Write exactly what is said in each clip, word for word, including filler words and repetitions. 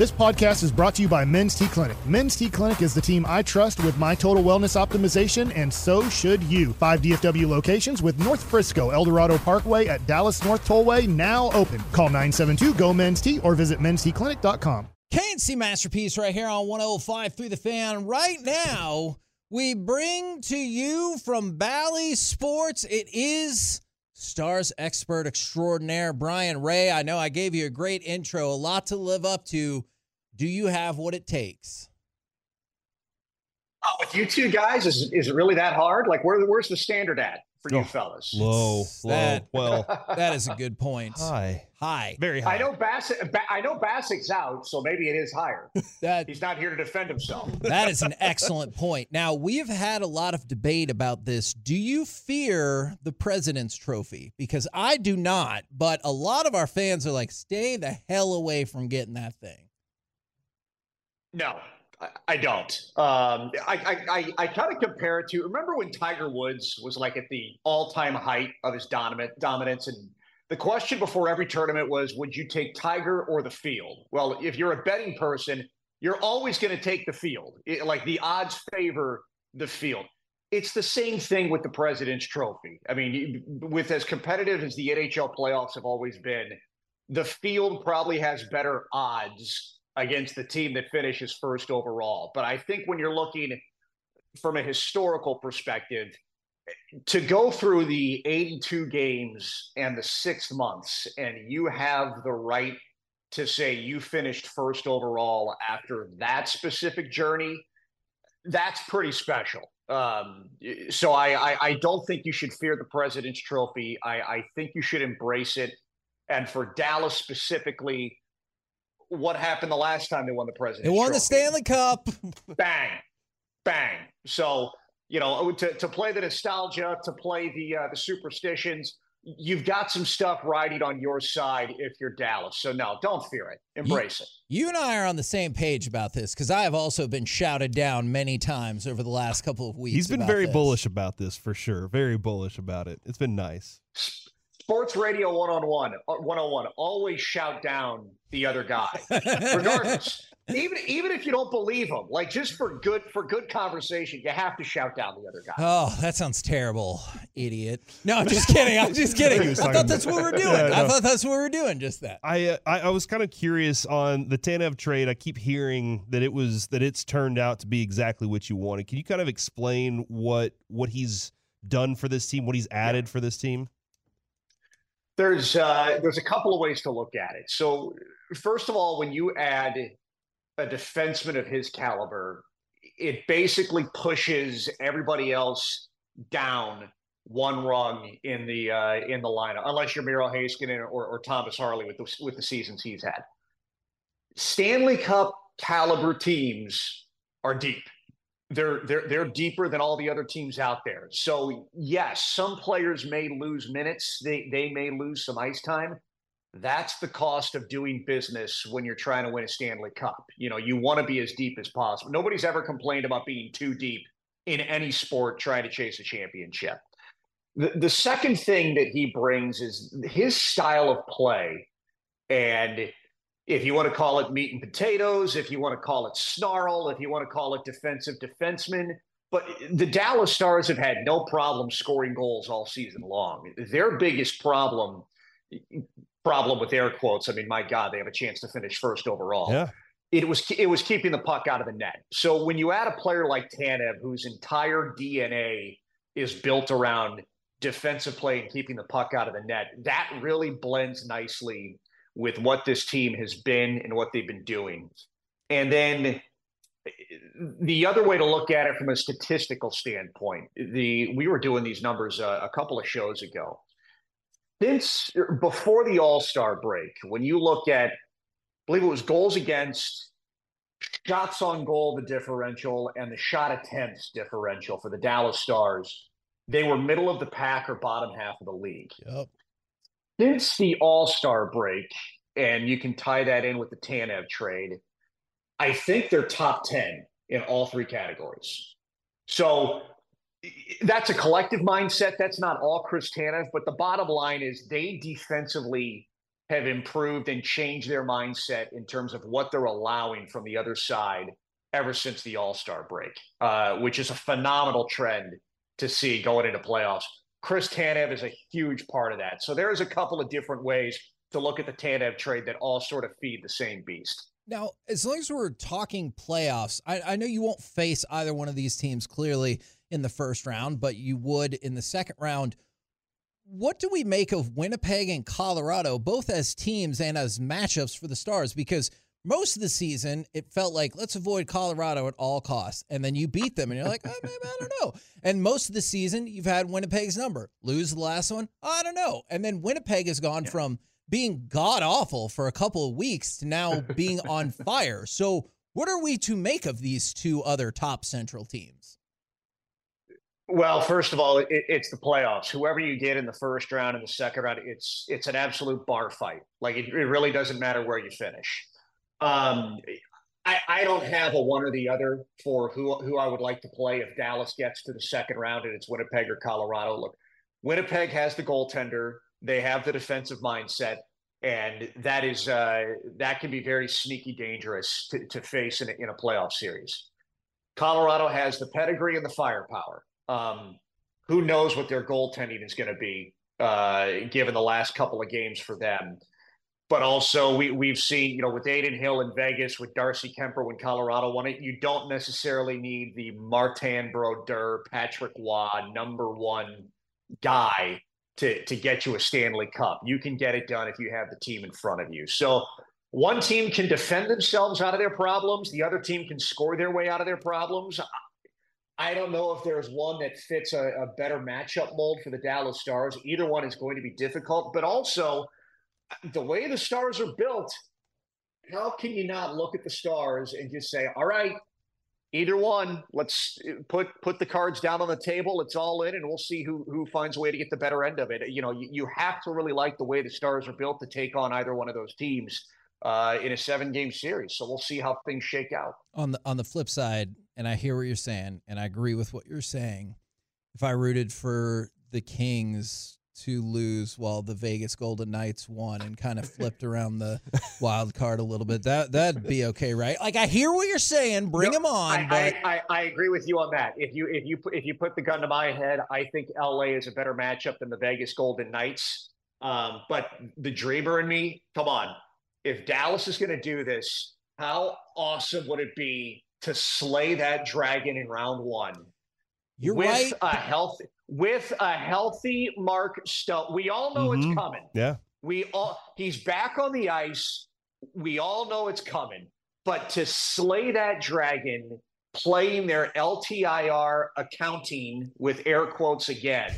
This podcast is brought to you by Men's T Clinic. Men's T Clinic is the team I trust with my total wellness optimization, and so should you. Five D F W locations with North Frisco, El Dorado Parkway at Dallas North Tollway now open. Call nine seven two, G O, Men's T or visit mens t clinic dot com. K and C Masterpiece right here on one oh five through the Fan. Right now, we bring to you from Bally Sports, it is Stars expert extraordinaire, Brian Ray. I know I gave you a great intro, a lot to live up to. Do you have what it takes? Oh, with you two guys, is, is it really that hard? Like, where, where's the standard at for you fellas? Low, That- low. Well, That is a good point. high. High. Very high. I know Bassett. Ba- I know Bassett's out, so maybe it is higher. That He's not here to defend himself. That is an excellent point. Now, we have had a lot of debate about this. Do you fear the President's Trophy? Because I do not, but a lot of our fans are like, stay the hell away from getting that thing. No, I, I don't. Um, I I, I, I kind of compare it to, remember when Tiger Woods was like at the all-time height of his dominant dominance, and the question before every tournament was, would you take Tiger or the field? Well, if you're a betting person, you're always going to take the field. It, like the odds favor the field. It's the same thing with the President's Trophy. I mean, with as competitive as the N H L playoffs have always been, the field probably has better odds against the team that finishes first overall. But I think when you're looking from a historical perspective, to go through the eighty-two games and the six months, and you have the right to say you finished first overall after that specific journey, that's pretty special. Um, so I, I, I don't think you should fear the President's Trophy. I, I think you should embrace it. And for Dallas specifically, what happened the last time they won the President's They won Trophy? the Stanley Cup. Bang, bang. So, you know, to, to play the nostalgia, to play the uh, the superstitions, you've got some stuff riding on your side if you're Dallas. So, no, don't fear it. Embrace you, it. You and I are on the same page about this because I have also been shouted down many times over the last couple of weeks. He's been about very this. bullish about this for sure. Very bullish about it. It's been nice. Sports Radio one-on-one, one oh one, always shout down the other guy, regardless. Even even if you don't believe him, like just for good for good conversation, you have to shout down the other guy. Oh, that sounds terrible, idiot. No, I'm just kidding. I'm just kidding. I thought that's what we're doing. Yeah, no. I thought that's what we're doing, just that. I, uh, I I was kind of curious on the Tanev trade. I keep hearing that it was that it's turned out to be exactly what you wanted. Can you kind of explain what what he's done for this team, what he's added for this team? There's uh, there's a couple of ways to look at it. So first of all, when you add a defenseman of his caliber, it basically pushes everybody else down one rung in the uh, in the lineup, unless you're Miro Heiskanen or, or Thomas Harley with the, with the seasons he's had. Stanley Cup caliber teams are deep. They're they're they're deeper than all the other teams out there. So yes, some players may lose minutes. They they may lose some ice time. That's the cost of doing business when you're trying to win a Stanley Cup. You know, you want to be as deep as possible. Nobody's ever complained about being too deep in any sport trying to chase a championship. The the second thing that he brings is his style of play. And if you want to call it meat and potatoes, if you want to call it snarl, if you want to call it defensive defenseman, but the Dallas Stars have had no problem scoring goals all season long. Their biggest problem, problem with air quotes, I mean, my God, they have a chance to finish first overall. Yeah. It was it was keeping the puck out of the net. So when you add a player like Tanev, whose entire D N A is built around defensive play and keeping the puck out of the net, that really blends nicely with what this team has been and what they've been doing. And then the other way to look at it from a statistical standpoint, the we were doing these numbers uh, a couple of shows ago. Since before the All-Star break, when you look at, I believe it was goals against, shots on goal, the differential, and the shot attempts differential for the Dallas Stars, they were middle of the pack or bottom half of the league. Yep. Since the All-Star break, and you can tie that in with the Tanev trade, I think they're top ten in all three categories. So that's a collective mindset. That's not all Chris Tanev, but the bottom line is they defensively have improved and changed their mindset in terms of what they're allowing from the other side ever since the All-Star break, uh, which is a phenomenal trend to see going into playoffs. Chris Tanev is a huge part of that. So there's a couple of different ways to look at the Tanev trade that all sort of feed the same beast. Now, as long as we're talking playoffs, I, I know you won't face either one of these teams clearly in the first round, but you would in the second round. What do we make of Winnipeg and Colorado, both as teams and as matchups for the Stars? Because most of the season, it felt like, let's avoid Colorado at all costs. And then you beat them, and you're like, oh, maybe, I don't know. And most of the season, you've had Winnipeg's number. Lose the last one? I don't know. And then Winnipeg has gone yeah. from being god-awful for a couple of weeks to now being on fire. So what are we to make of these two other top Central teams? Well, first of all, it, it's the playoffs. Whoever you get in the first round and the second round, it's it's an absolute bar fight. Like, it, it really doesn't matter where you finish. Um, I, I don't have a one or the other for who who I would like to play if Dallas gets to the second round and it's Winnipeg or Colorado. Look, Winnipeg has the goaltender. They have the defensive mindset, and that is uh, that can be very sneaky dangerous to, to face in a, in a playoff series. Colorado has the pedigree and the firepower. Um, who knows what their goaltending is going to be, uh, given the last couple of games for them. But also, we, we've seen, you know, with Adin Hill in Vegas, with Darcy Kemper when Colorado won it, you don't necessarily need the Martin Brodeur, Patrick Waugh, number one guy to, to get you a Stanley Cup. You can get it done if you have the team in front of you. So one team can defend themselves out of their problems. The other team can score their way out of their problems. I don't know if there's one that fits a, a better matchup mold for the Dallas Stars. Either one is going to be difficult, but also the way the Stars are built, how can you not look at the Stars and just say, all right, either one, let's put put the cards down on the table. It's all in, and we'll see who who finds a way to get the better end of it. You know, you, you have to really like the way the Stars are built to take on either one of those teams uh, in a seven-game series. So we'll see how things shake out. On the on the flip side, and I hear what you're saying, and I agree with what you're saying, if I rooted for the Kings to lose while the Vegas Golden Knights won and kind of flipped around the wild card a little bit, that that'd be okay, right? Like, I hear what you're saying, bring no, them on. I, but I, I, I agree with you on that. If you if you if you put the gun to my head, I think L A is a better matchup than the Vegas Golden Knights. Um, but the dreamer in me, come on, if Dallas is going to do this, how awesome would it be to slay that dragon in round one? You're with right. a healthy with a healthy Mark Stone. We all know mm-hmm. it's coming. Yeah. We all he's back on the ice. We all know it's coming. But to slay that dragon, playing their L T I R accounting with air quotes again,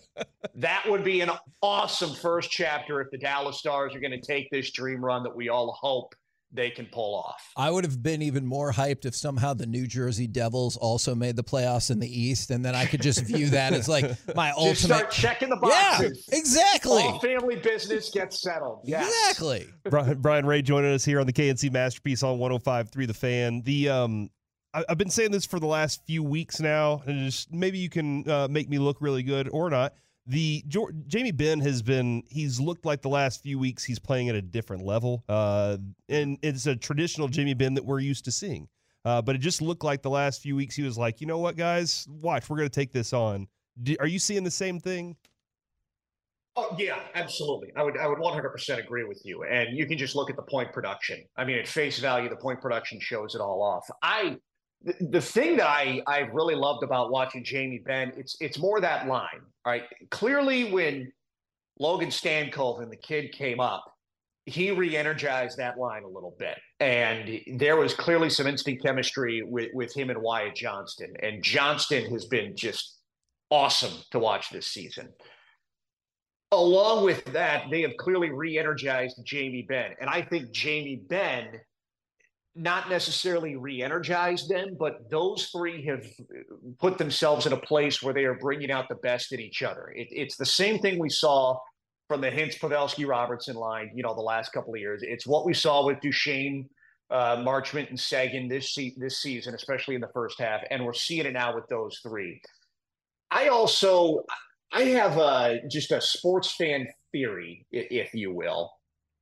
that would be an awesome first chapter if the Dallas Stars are going to take this dream run that we all hope they can pull off. I would have been even more hyped if somehow the New Jersey Devils also made the playoffs in the East, and then I could just view that as like my just ultimate. Start checking the boxes. Yeah, exactly. All family business gets settled. Yes. Exactly. Brian, Brian Ray joining us here on the K N C Masterpiece on one oh five point three The Fan. The um, I, I've been saying this for the last few weeks now, and just maybe you can uh, make me look really good or not. The Jamie Benn has been, he's looked like the last few weeks he's playing at a different level. Uh, and it's a traditional Jamie Benn that we're used to seeing. Uh, but it just looked like the last few weeks he was like, you know what, guys, watch, we're going to take this on. Do, are you seeing the same thing? Oh, yeah, absolutely. I would I would one hundred percent agree with you. And you can just look at the point production. I mean, at face value, the point production shows it all off. I The thing that I, I really loved about watching Jamie Benn, it's it's more that line, right? Clearly, when Logan Stankoven, the kid, came up, he re-energized that line a little bit. And there was clearly some instant chemistry with, with him and Wyatt Johnston. And Johnston has been just awesome to watch this season. Along with that, they have clearly re-energized Jamie Benn. And I think Jamie Benn not necessarily re-energized them, but those three have put themselves in a place where they are bringing out the best in each other. It, it's the same thing we saw from the Hintz, Pavelski, Robertson line, you know, the last couple of years. It's what we saw with Duchesne, uh, Marchment, and Seguin this, se- this season, especially in the first half, and we're seeing it now with those three. I also, I have a, just a sports fan theory, if you will.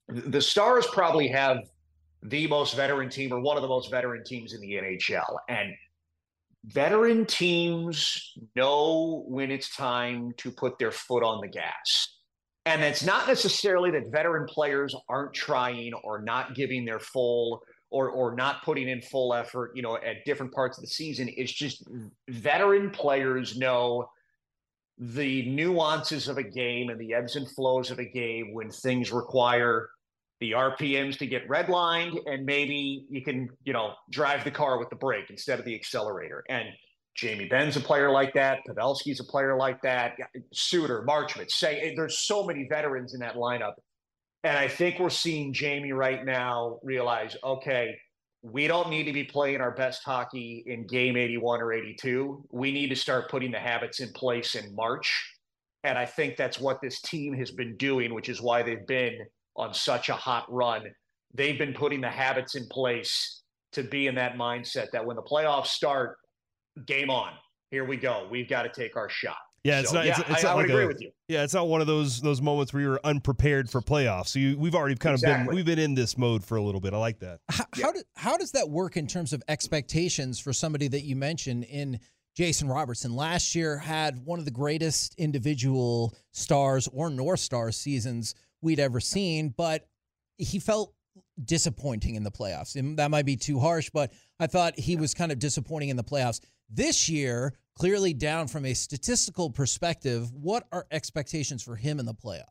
the Stars probably have the most veteran team or one of the most veteran teams in the N H L. And veteran teams know when it's time to put their foot on the gas. And it's not necessarily that veteran players aren't trying or not giving their full or or not putting in full effort, you know, at different parts of the season. It's just veteran players know the nuances of a game and the ebbs and flows of a game when things require the R P Ms to get redlined, and maybe you can, you know, drive the car with the brake instead of the accelerator. And Jamie Benn's a player like that. Pavelski's a player like that. Suter, Marchment, say there's so many veterans in that lineup. And I think we're seeing Jamie right now realize, okay, we don't need to be playing our best hockey in game eighty-one or eighty-two. We need to start putting the habits in place in March. And I think that's what this team has been doing, which is why they've been on such a hot run. They've been putting the habits in place to be in that mindset that when the playoffs start, game on. Here we go. We've got to take our shot. Yeah, it's so, not. yeah, It's, it's I, not I would like agree a, with you. Yeah, it's not one of those those moments where you're unprepared for playoffs. So you, we've already kind of Exactly. been we've been in this mode for a little bit. I like that. How, Yeah. how, do, how does that work in terms of expectations for somebody that you mentioned in Jason Robertson? Last year had one of the greatest individual stars or North Star seasons we'd ever seen, but he felt disappointing in the playoffs. And that might be too harsh, but I thought he was kind of disappointing in the playoffs. This year, clearly down from a statistical perspective, what are expectations for him in the playoffs?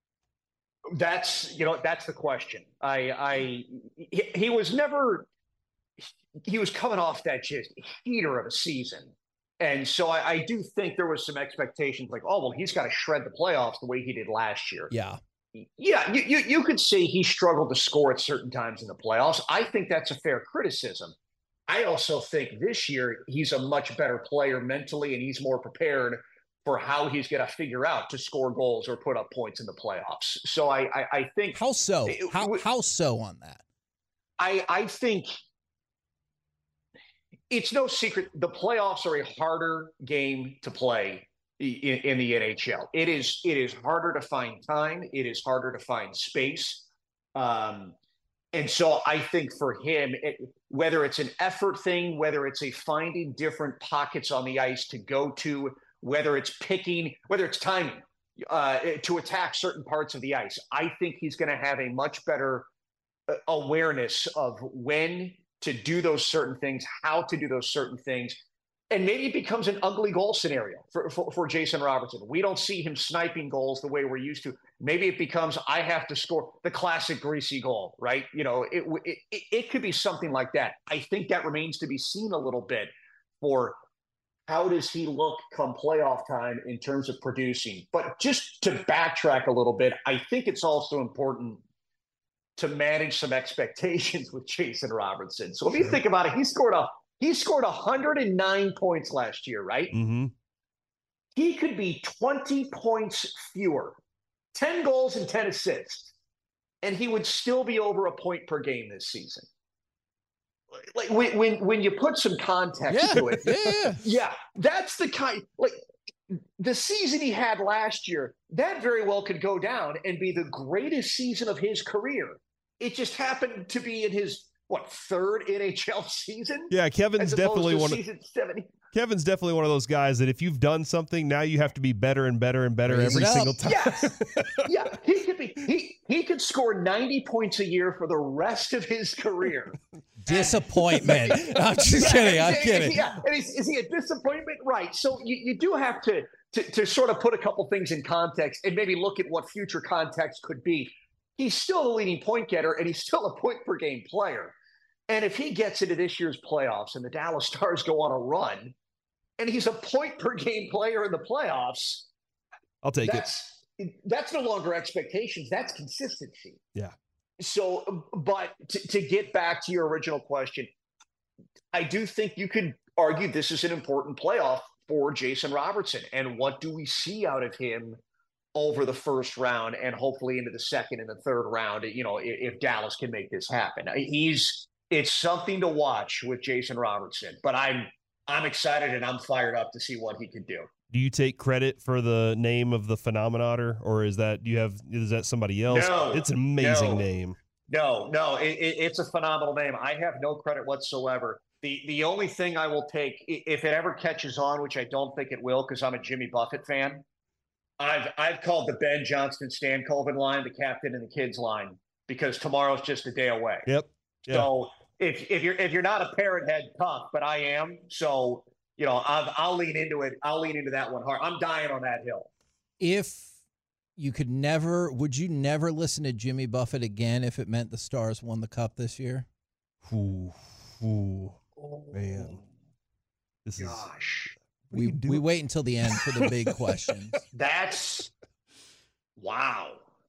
That's, you know, that's the question. I, I, he, he was never, he was coming off that just heater of a season. And so I, I do think there was some expectations like, oh, well, he's got to shred the playoffs the way he did last year. Yeah. Yeah, you, you, you could say he struggled to score at certain times in the playoffs. I think that's a fair criticism. I also think this year he's a much better player mentally, and he's more prepared for how he's going to figure out to score goals or put up points in the playoffs. So I, I, I think How so? it- How it- how so on that? I, I think it's no secret the playoffs are a harder game to play in, in the N H L. It is it is harder to find time. It is harder to find space. Um, and so I think for him, it, whether it's an effort thing, whether it's a finding different pockets on the ice to go to, whether it's picking, whether it's timing uh, to attack certain parts of the ice, I think he's going to have a much better awareness of when to do those certain things, how to do those certain things. And maybe it becomes an ugly goal scenario for, for, for Jason Robertson. We don't see him sniping goals the way we're used to. Maybe it becomes, I have to score the classic greasy goal, right? You know, it, it, it could be something like that. I think that remains to be seen a little bit for how does he look come playoff time in terms of producing. But just to backtrack a little bit, I think it's also important to manage some expectations with Jason Robertson. So if you think about it, he scored a he scored one hundred nine points last year, right? Mm-hmm. He could be twenty points fewer, ten goals and ten assists, and he would still be over a point per game this season. Like when when, when you put some context Yeah, to it, yeah. yeah, that's the kind like the season he had last year, that very well could go down and be the greatest season of his career. It just happened to be in his what third N H L season? Yeah, Kevin's as opposed definitely to one of season seventy. Kevin's definitely one of those guys that if you've done something, now you have to be better and better and better Raise every it up. single time. Yes, yeah, he could be. He he could score ninety points a year for the rest of his career. Disappointment. I'm just kidding. I'm is, kidding. Is, yeah, and is, is he a disappointment? Right. So you, you do have to, to to sort of put a couple things in context and maybe look at what future context could be. He's still the leading point getter, and he's still a point per game player. And if he gets into this year's playoffs and the Dallas Stars go on a run, and he's a point per game player in the playoffs, I'll take that's, it. That's no longer expectations. That's consistency. Yeah. So, but to, to get back to your original question, I do think you could argue this is an important playoff for Jason Robertson. And what do we see out of him over the first round and hopefully into the second and the third round, you know, if, if Dallas can make this happen? He's it's something to watch with Jason Robertson, but I'm I'm excited and I'm fired up to see what he can do. Do you take credit for the name of the Phenomenator, or is that do you have is that somebody else? No, it's an amazing no. name. No, no, it, it, it's a phenomenal name. I have no credit whatsoever. The the only thing I will take, if it ever catches on, which I don't think it will, because I'm a Jimmy Buffett fan, I've I've called the Ben Johnston, Stan Colvin line, the captain and the kids line, because tomorrow's just a day away. Yep. Yeah. So if if you're if you're not a parrot head, tough, but I am. So you know, I'll, I'll lean into it. I'll lean into that one hard. I'm dying on that hill. If you could never, would you never listen to Jimmy Buffett again if it meant the Stars won the Cup this year? Ooh, ooh, man. This Gosh. is We we wait until the end for the big questions. That's wow.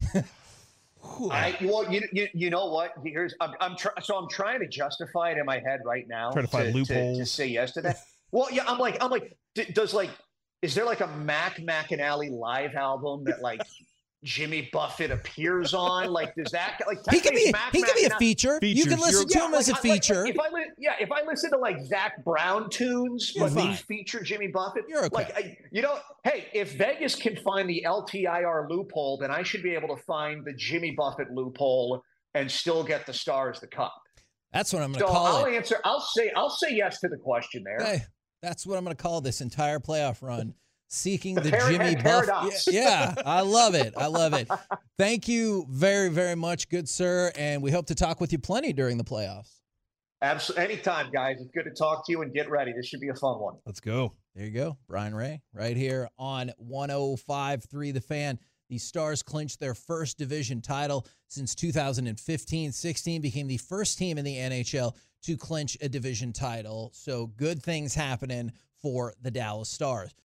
I well, you, you you know what? Here's I'm I'm try, so I'm trying to justify it in my head right now. Trying to find to, loopholes. to, to say yes to that. Well, yeah, I'm like I'm like d- does like is there like a Mac McAnally live album that like Jimmy Buffett appears on? Like, does that like He could be Mac he could be a McAnally- feature. Features. You can listen Yeah, to him like, as a I- like, feature. if I li- yeah, if I listen to like Zach Brown tunes, You're but fine. these feature Jimmy Buffett, You're okay. like I, you know, hey, if Vegas can find the L T I R loophole, then I should be able to find the Jimmy Buffett loophole and still get the Stars the Cup. That's what I'm going to So call I'll it. answer. I'll say. I'll say yes to the question there. Hey, that's what I'm going to call this entire playoff run. Seeking The the, parrot Jimmy head Buffett. paradox. Yeah, yeah, I love it. I love it. Thank you very, very much, good sir. And we hope to talk with you plenty during the playoffs. Absolutely. Anytime, guys. It's good to talk to you and get ready. This should be a fun one. Let's go. There you go. Brian Ray right here on one oh five point three The Fan. The Stars clinched their first division title since two thousand fifteen sixteen, became the first team in the N H L to clinch a division title. So good things happening for the Dallas Stars.